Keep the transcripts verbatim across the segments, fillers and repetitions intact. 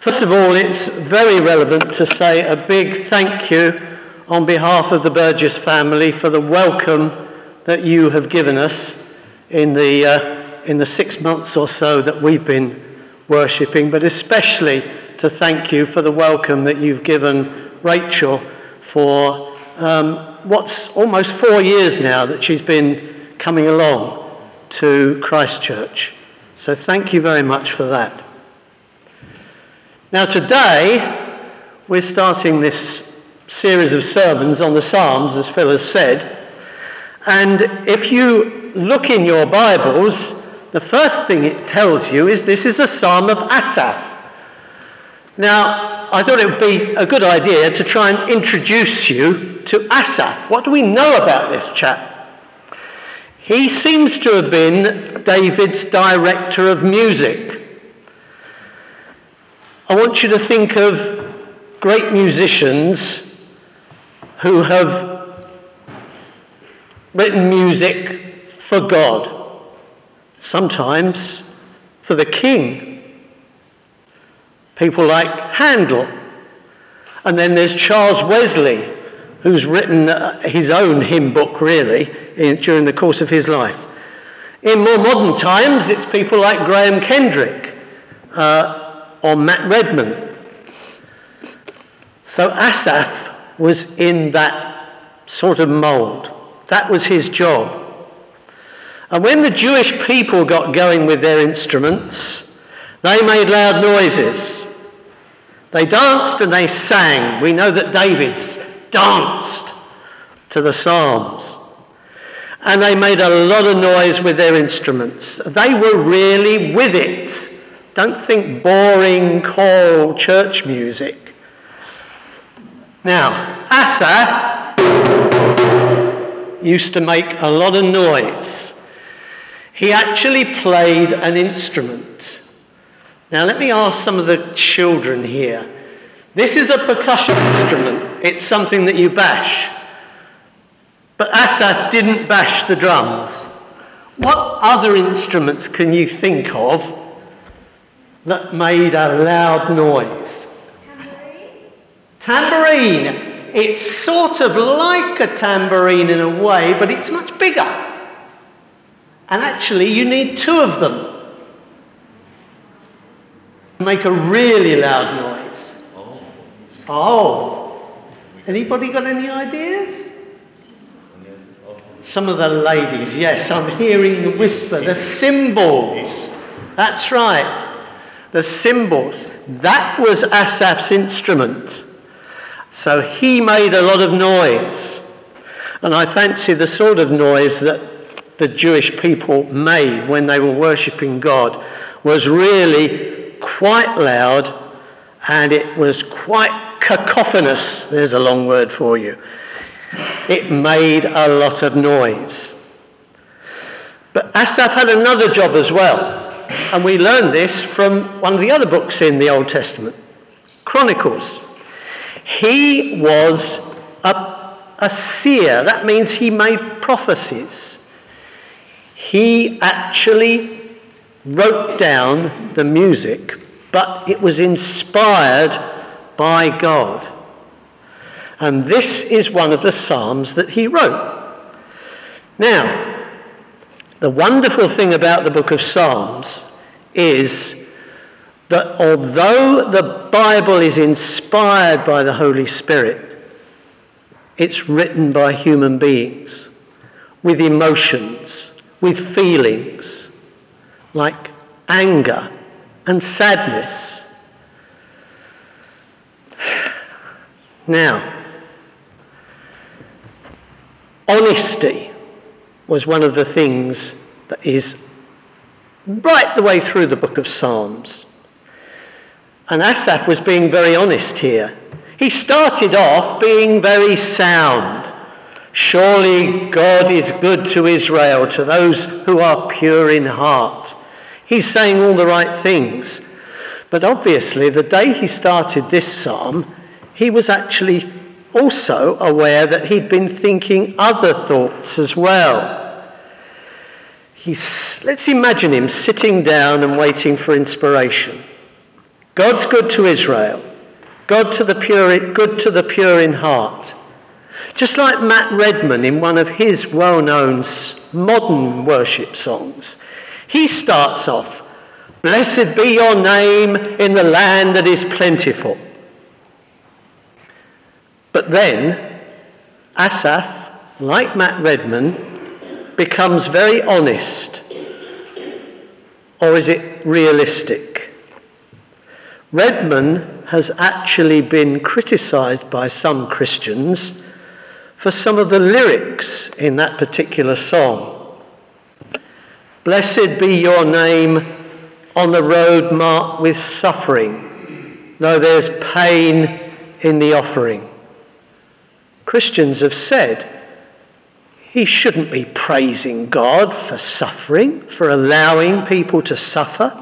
First of all, it's very relevant to say a big thank you on behalf of the Burgess family for the welcome that you have given us in the uh, in the six months or so that we've been worshipping, but especially to thank you for the welcome that you've given Rachel for um, what's almost four years now that she's been coming along to Christchurch. So thank you very much for that. Now today, we're starting this series of sermons on the Psalms, as Phil has said. And if you look in your Bibles, the first thing it tells you is this is a Psalm of Asaph. Now, I thought it would be a good idea to try and introduce you to Asaph. What do we know about this chap? He seems to have been David's director of music. I want you to think of great musicians who have written music for God, sometimes for the king. People like Handel. And then there's Charles Wesley, who's written his own hymn book, really, in, during the course of his life. In more modern times, it's people like Graham Kendrick, uh, or Matt Redman. So Asaph was in that sort of mould. That was his job. And when the Jewish people got going with their instruments, they made loud noises. They danced and they sang. We know that David's danced to the Psalms. And they made a lot of noise with their instruments. They were really with it. Don't think boring choral church music. Now, Asaph used to make a lot of noise. He actually played an instrument. Now, let me ask some of the children here. This is a percussion instrument. It's something that you bash. But Asaph didn't bash the drums. What other instruments can you think of that made a loud noise? Tambourine. Tambourine. It's sort of like a tambourine in a way, but it's much bigger. And actually, you need two of them to make a really loud noise. Oh. Oh. Anybody got any ideas? Some of the ladies, yes, I'm hearing the whisper. The cymbals. That's right. The cymbals. That was Asaph's instrument. So he made a lot of noise. And I fancy the sort of noise that the Jewish people made when they were worshipping God was really quite loud, and it was quite cacophonous. There's a long word for you. It made a lot of noise. But Asaph had another job as well. And we learn this from one of the other books in the Old Testament, Chronicles. He was a, a seer. That means he made prophecies. He actually wrote down the music, but it was inspired by God. And this is one of the Psalms that he wrote. Now, the wonderful thing about the book of Psalms is that although the Bible is inspired by the Holy Spirit, it's written by human beings with emotions, with feelings like anger and sadness. Now, honesty was one of the things that is right the way through the book of Psalms. And Asaph was being very honest here. He started off being very sound. Surely God is good to Israel, to those who are pure in heart. He's saying all the right things. But obviously, the day he started this psalm, he was actually also aware that he'd been thinking other thoughts as well. He's, let's imagine him sitting down and waiting for inspiration. God's good to Israel. God to the pure, good to the pure in heart. Just like Matt Redman in one of his well-known modern worship songs, he starts off, "Blessed be your name in the land that is plentiful." But then Asaph, like Matt Redman, becomes very honest. Or is it realistic? Redman has actually been criticised by some Christians for some of the lyrics in that particular song. Blessed be your name on the road marked with suffering, though there's pain in the offering. Christians have said he shouldn't be praising God for suffering, for allowing people to suffer.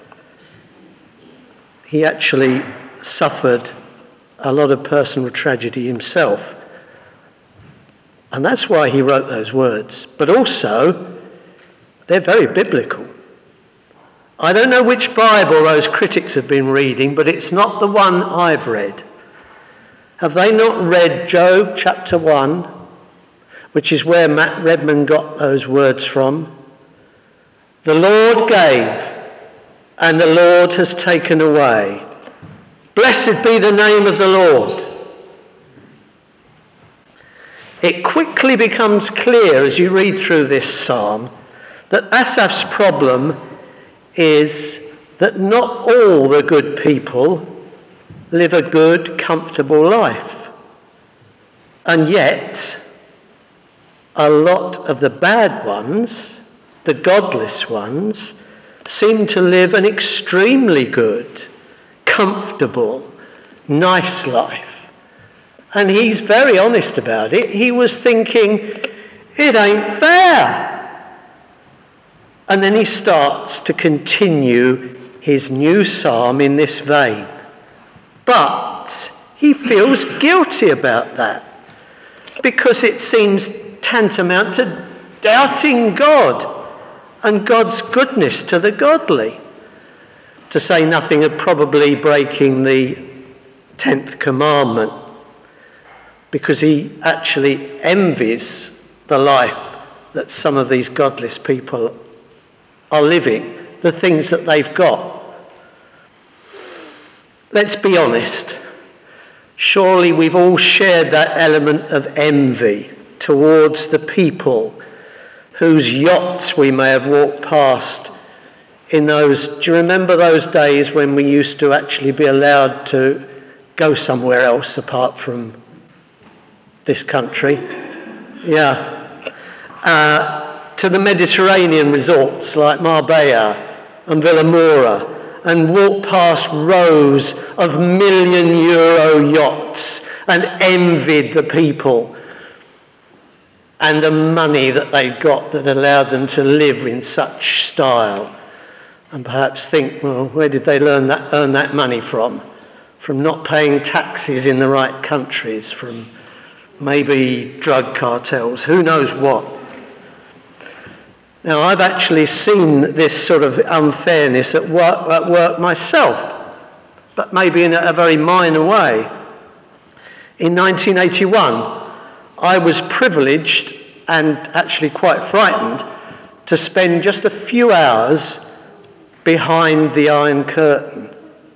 He actually suffered a lot of personal tragedy himself. And that's why he wrote those words. But also, they're very biblical. I don't know which Bible those critics have been reading, but it's not the one I've read. Have they not read Job chapter one, which is where Matt Redman got those words from? The Lord gave, and the Lord has taken away. Blessed be the name of the Lord. It quickly becomes clear as you read through this psalm that Asaph's problem is that not all the good people live a good, comfortable life. And yet, a lot of the bad ones, the godless ones, seem to live an extremely good, comfortable, nice life. And he's very honest about it. He was thinking, it ain't fair. And then he starts to continue his new psalm in this vein. But he feels guilty about that because it seems tantamount to doubting God and God's goodness to the godly, to say nothing of probably breaking the tenth commandment, because he actually envies the life that some of these godless people are living, the things that they've got. Let's be honest. Surely we've all shared that element of envy towards the people whose yachts we may have walked past in those, do you remember those days when we used to actually be allowed to go somewhere else apart from this country? Yeah. Uh, to the Mediterranean resorts like Marbella and Villamora, and walk past rows of million euro yachts and envied the people and the money that they got that allowed them to live in such style, and perhaps think, well, where did they learn that, earn that money from? From not paying taxes in the right countries, from maybe drug cartels, who knows what. Now, I've actually seen this sort of unfairness at work, at work myself, but maybe in a very minor way. In nineteen eighty-one, I was privileged and actually quite frightened to spend just a few hours behind the Iron Curtain.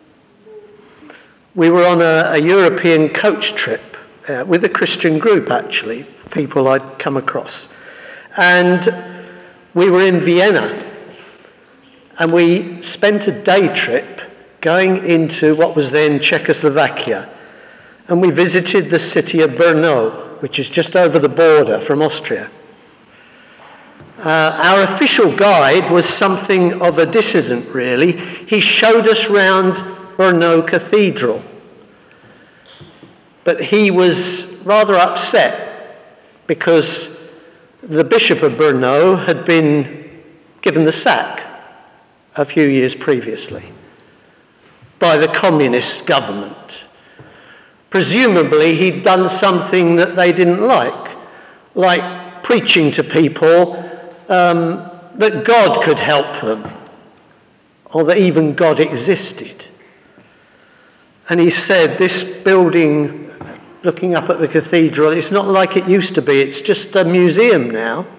We were on a, a European coach trip uh, with a Christian group, actually, people I'd come across. And we were in Vienna, and we spent a day trip going into what was then Czechoslovakia. And we visited the city of Brno, which is just over the border from Austria. Uh, our official guide was something of a dissident, really. He showed us round Brno Cathedral. But he was rather upset because the Bishop of Brno had been given the sack a few years previously by the communist government. Presumably he'd done something that they didn't like, like preaching to people um, that God could help them, or that even God existed. And he said, this building, looking up at the cathedral, it's not like it used to be. It's just a museum now.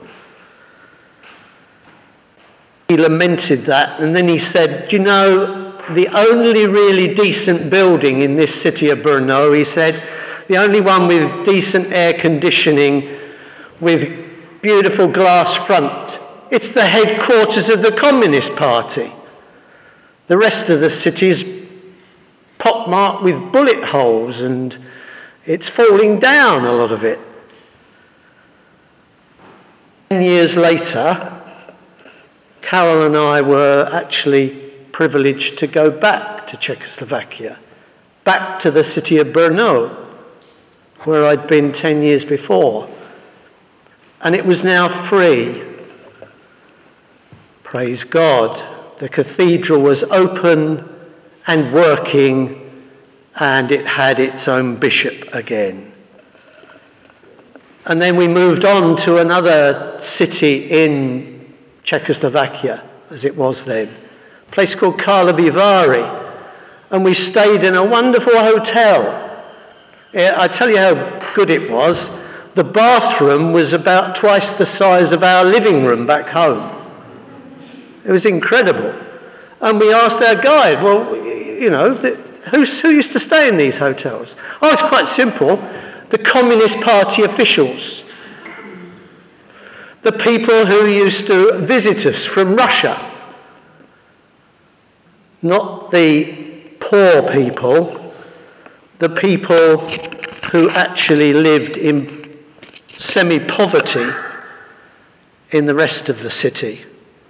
He lamented that, and then he said, you know, the only really decent building in this city of Brno, he said, the only one with decent air conditioning, with beautiful glass front, it's the headquarters of the Communist Party. The rest of the city's pockmarked with bullet holes, and it's falling down, a lot of it. Ten years later, Carol and I were actually privileged to go back to Czechoslovakia, back to the city of Brno, where I'd been ten years before. And it was now free. Praise God. The cathedral was open and working, and it had its own bishop again. And then we moved on to another city in Czechoslovakia, as it was then, a place called Karlovy Vary, and we stayed in a wonderful hotel. I tell you how good it was. The bathroom was about twice the size of our living room back home. It was incredible. And we asked our guide, well, you know, who, who used to stay in these hotels? Oh, it's quite simple. The Communist Party officials. The people who used to visit us from Russia. Not the poor people, the people who actually lived in semi-poverty in the rest of the city.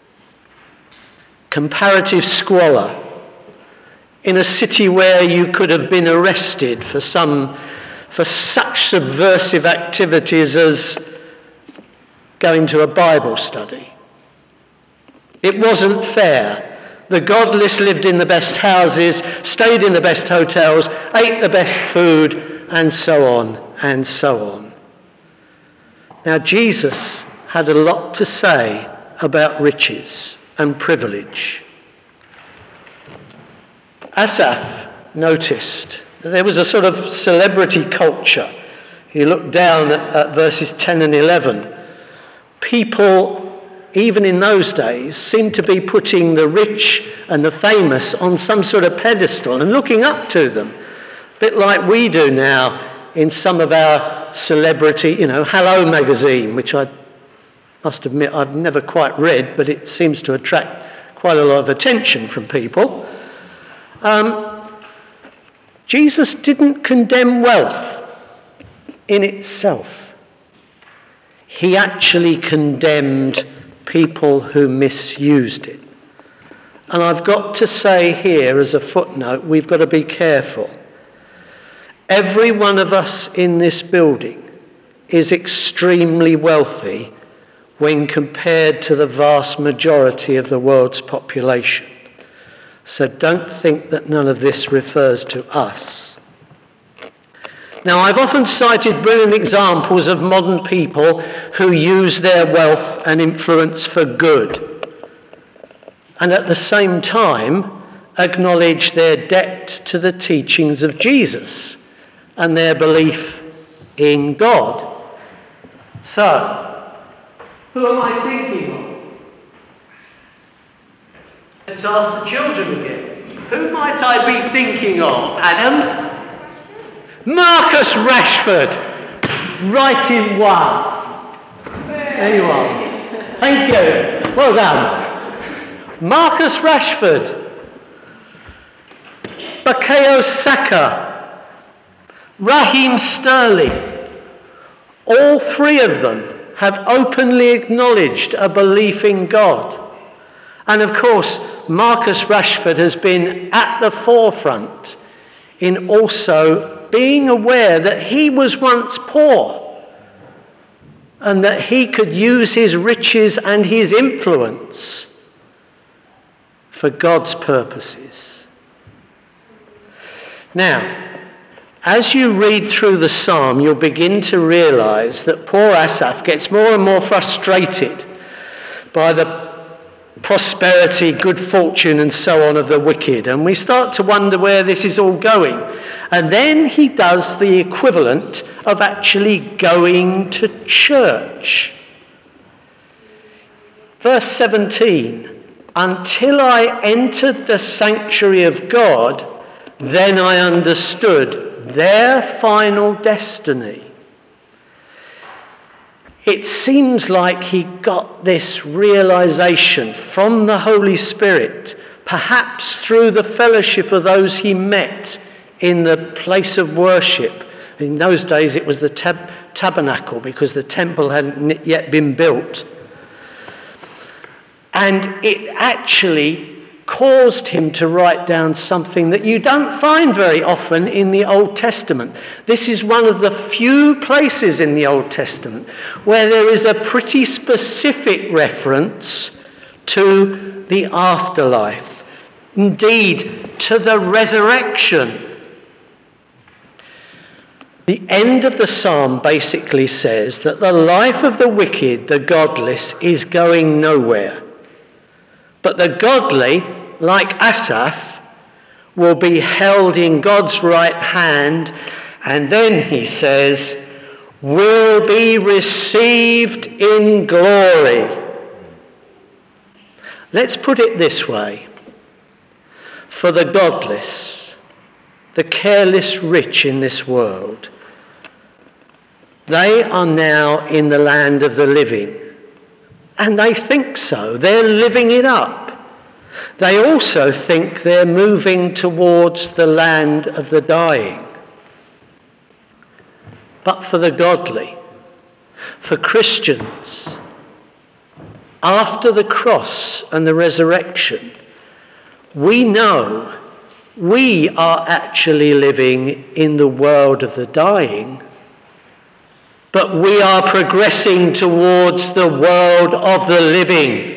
Comparative squalor in a city where you could have been arrested for some, for such subversive activities as going to a Bible study. It wasn't fair. The godless lived in the best houses, stayed in the best hotels, ate the best food, and so on and so on. Now, Jesus had a lot to say about riches and privilege. Asaph noticed that there was a sort of celebrity culture. He looked down at, at verses ten and eleven. People, even in those days, seemed to be putting the rich and the famous on some sort of pedestal and looking up to them, a bit like we do now in some of our celebrity, you know, Hello magazine, which I must admit I've never quite read, but it seems to attract quite a lot of attention from people. Um, Jesus didn't condemn wealth in itself. He actually condemned people who misused it. And I've got to say here as a footnote, we've got to be careful. Every one of us in this building is extremely wealthy when compared to the vast majority of the world's population. So don't think that none of this refers to us. Now, I've often cited brilliant examples of modern people who use their wealth and influence for good, and at the same time acknowledge their debt to the teachings of Jesus and their belief in God. So, who am I thinking of? Let's ask the children again. Who might I be thinking of, Adam? Marcus Rashford. Right in one. There you are. Thank you. Well done. Marcus Rashford. Bukayo Saka. Raheem Sterling. All three of them have openly acknowledged a belief in God. And of course, Marcus Rashford has been at the forefront in also being aware that he was once poor and that he could use his riches and his influence for God's purposes. Now, as you read through the psalm, you'll begin to realize that poor Asaph gets more and more frustrated by the prosperity, good fortune, and so on of the wicked. And we start to wonder where this is all going. And then he does the equivalent of actually going to church. Verse seventeen, until I entered the sanctuary of God, then I understood their final destiny. It seems like he got this realization from the Holy Spirit, perhaps through the fellowship of those he met in the place of worship. In those days it was the tab- tabernacle, because the temple hadn't yet been built. And it actually caused him to write down something that you don't find very often in the Old Testament. This is one of the few places in the Old Testament where there is a pretty specific reference to the afterlife, indeed to the resurrection. The end of the psalm basically says that the life of the wicked, the godless, is going nowhere. But the godly, like Asaph, will be held in God's right hand, and then, he says, will be received in glory. Let's put it this way. For the godless, the careless rich in this world, they are now in the land of the living. And they think so. They're living it up. They also think they're moving towards the land of the dying. But for the godly, for Christians, after the cross and the resurrection, we know we are actually living in the world of the dying, but we are progressing towards the world of the living.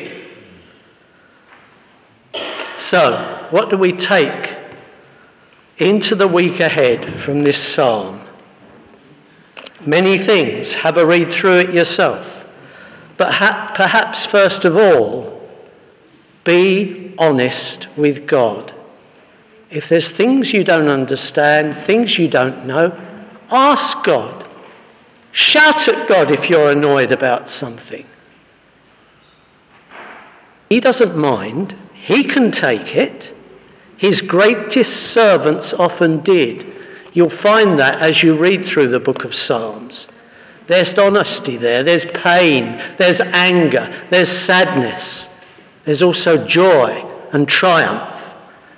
So, what do we take into the week ahead from this psalm? Many things. Have a read through it yourself. But ha- perhaps first of all, be honest with God. If there's things you don't understand, things you don't know, ask God. Shout at God if you're annoyed about something. He doesn't mind. He can take it. His greatest servants often did. You'll find that as you read through the book of Psalms. There's honesty there. There's pain. There's anger. There's sadness. There's also joy and triumph.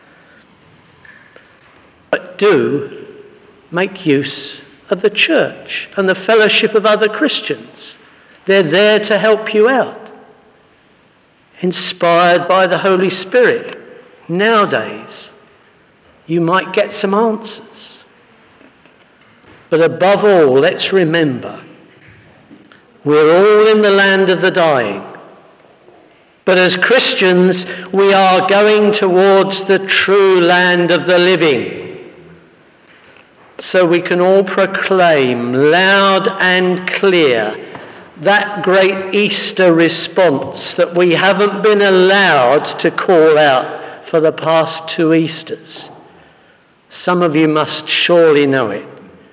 But do make use of the church and the fellowship of other Christians. They're there to help you out. Inspired by the Holy Spirit. Nowadays, you might get some answers. But above all, let's remember, we're all in the land of the dying. But as Christians, we are going towards the true land of the living. So we can all proclaim loud and clear that great Easter response that we haven't been allowed to call out for the past two Easters. Some of you must surely know it.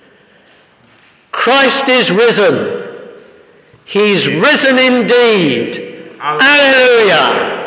Christ is risen. He's risen indeed. Hallelujah.